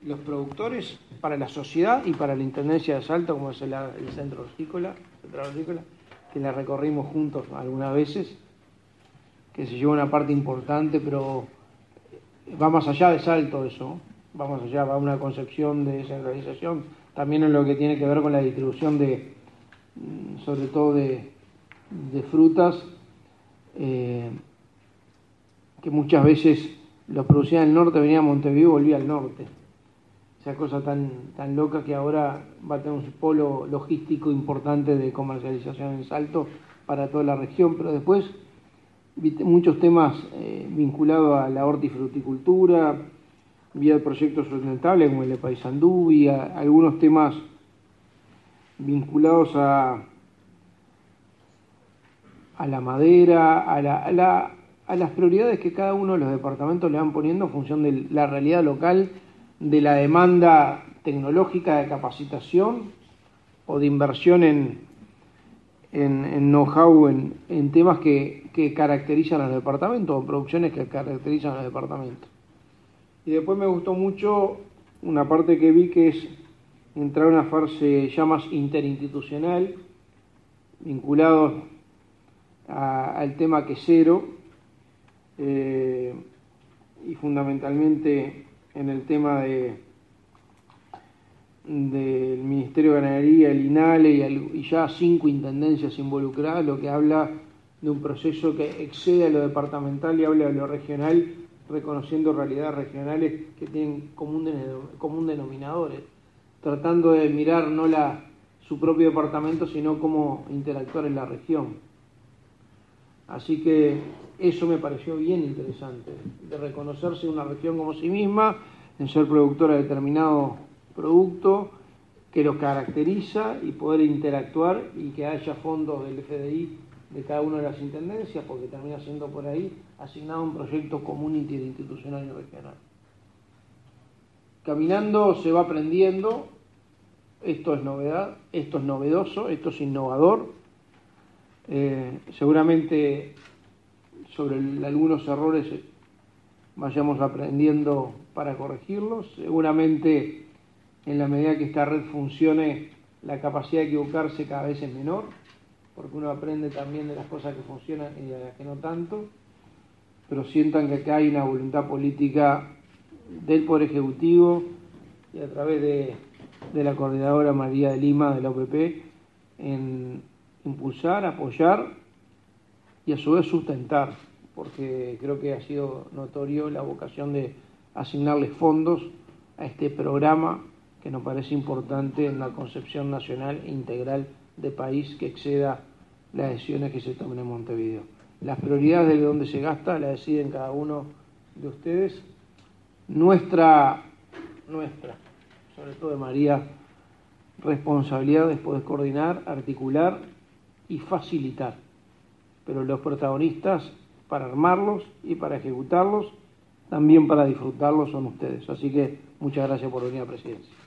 los productores, para la sociedad y para la Intendencia de Salto, como es el Centro Hortícola, que la recorrimos juntos algunas veces, que se lleva una parte importante, pero va más allá de Salto eso, va más allá, va a una concepción de descentralización, también en lo que tiene que ver con la distribución sobre todo de frutas, que muchas veces los producían en el norte, venía a Montevideo y volvía al norte. Esa cosa tan loca que ahora va a tener un polo logístico importante de comercialización en Salto para toda la región, pero después muchos temas vinculados a la hortifruticultura, vía proyectos sustentables como el de Paysandú, y algunos temas vinculados a la madera, a las prioridades que cada uno de los departamentos le van poniendo en función de la realidad local, de la demanda tecnológica de capacitación o de inversión en know-how, en temas que caracterizan a los departamentos, o producciones que caracterizan a los departamentos. Y después me gustó mucho una parte que vi, que es entrar a una fase ya más interinstitucional, vinculados al tema quesero, y fundamentalmente en el tema del Ministerio de Ganadería, el INALE y ya 5 intendencias involucradas, lo que habla de un proceso que excede a lo departamental y habla de lo regional, reconociendo realidades regionales que tienen común denominadores, tratando de mirar no su propio departamento, sino cómo interactuar en la región. Así que eso me pareció bien interesante, de reconocerse una región como sí misma, en ser productora de determinado producto que los caracteriza y poder interactuar, y que haya fondos del FDI de cada una de las intendencias, porque termina siendo por ahí asignado un proyecto común interinstitucional y regional. Caminando se va aprendiendo, esto es novedad, esto es novedoso, esto es innovador. Seguramente sobre algunos errores vayamos aprendiendo para corregirlos. Seguramente en la medida que esta red funcione, la capacidad de equivocarse cada vez es menor, porque uno aprende también de las cosas que funcionan y de las que no tanto, pero sientan que acá hay una voluntad política del Poder Ejecutivo y a través de la coordinadora María de Lima de la OPP en impulsar, apoyar y a su vez sustentar, porque creo que ha sido notorio la vocación de asignarle fondos a este programa que nos parece importante en la concepción nacional e integral de país, que exceda las decisiones que se tomen en Montevideo. Las prioridades de dónde se gasta las deciden cada uno de ustedes. Nuestra, sobre todo de María, responsabilidad es poder coordinar, articular y facilitar, pero los protagonistas para armarlos y para ejecutarlos, también para disfrutarlos, son ustedes. Así que muchas gracias por venir a Presidencia.